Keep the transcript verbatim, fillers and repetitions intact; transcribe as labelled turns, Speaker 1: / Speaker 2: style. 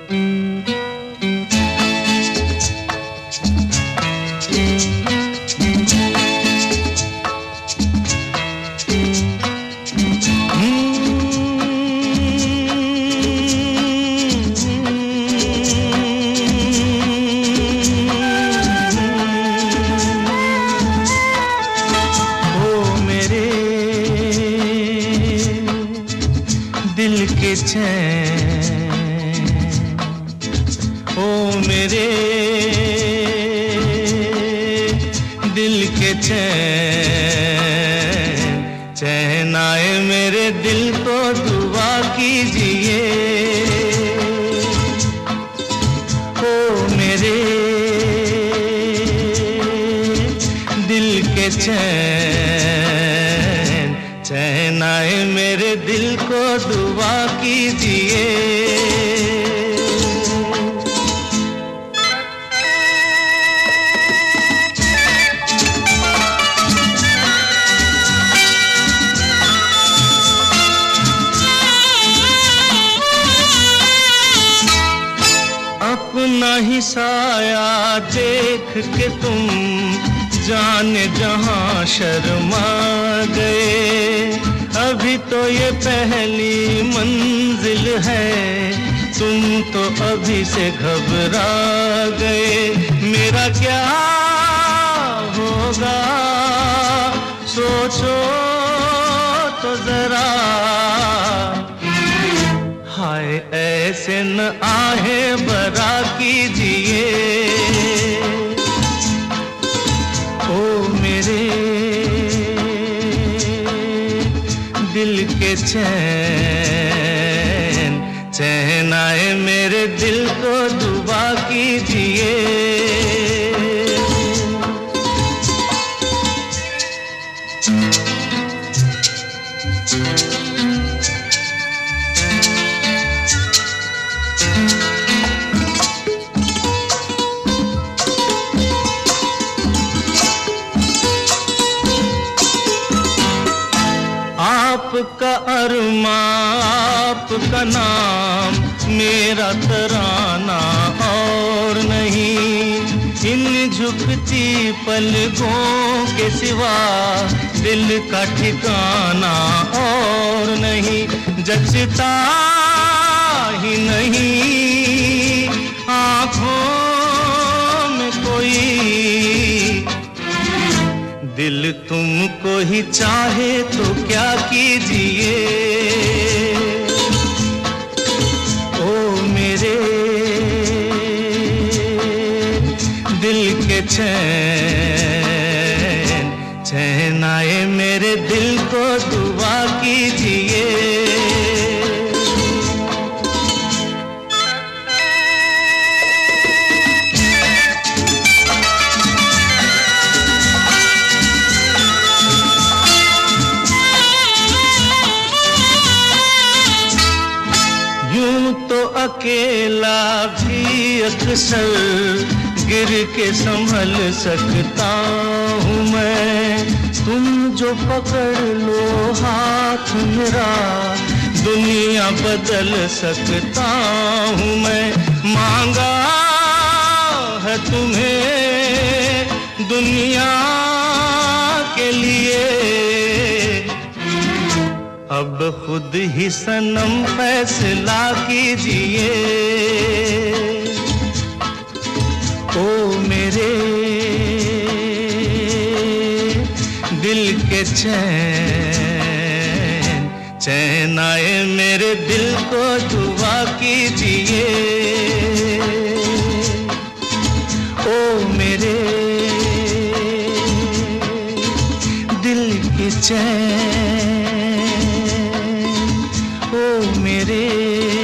Speaker 1: दिल के चैन, ओ मेरे दिल के चैन, चैन आए मेरे दिल को दुआ कीजिए। ओ मेरे दिल के चैन, चैन आए मेरे दिल को दुआ कीजिए। अपना ही साया देख के तुम जाने जहां शर्मा गए। अभी तो ये पहली मंजिल है, तुम तो अभी से घबरा गए। मेरा क्या होगा सोचो तो जरा, हाय ऐसे न आहे बरा कीजिए। ओ मेरे दिल के चैन, चैन आए मेरे दिल को दुआ कीजिए। आपका अरमा, आपका नाम, मेरा तराना और नहीं। इन झुकती पलकों के सिवा दिल का ठिकाना और नहीं। जचता ही नहीं आँखों में कोई, दिल तुमको ही चाहे तो क्या कीजिए। ओ मेरे दिल के चैन, चैन आए मेरे दिल को दुआ कीजिए। तो अकेला भी अक्सर गिर के संभल सकता हूँ मैं। तुम जो पकड़ लो हाथ मेरा, दुनिया बदल सकता हूँ मैं। मांगा है तुम्हें दुनिया के लिए, अब खुद ही सनम फैसला कीजिए। ओ मेरे दिल के चैन, चैन आए मेरे दिल को दुआ कीजिए। ओ मेरे दिल के चैन, ओ मेरे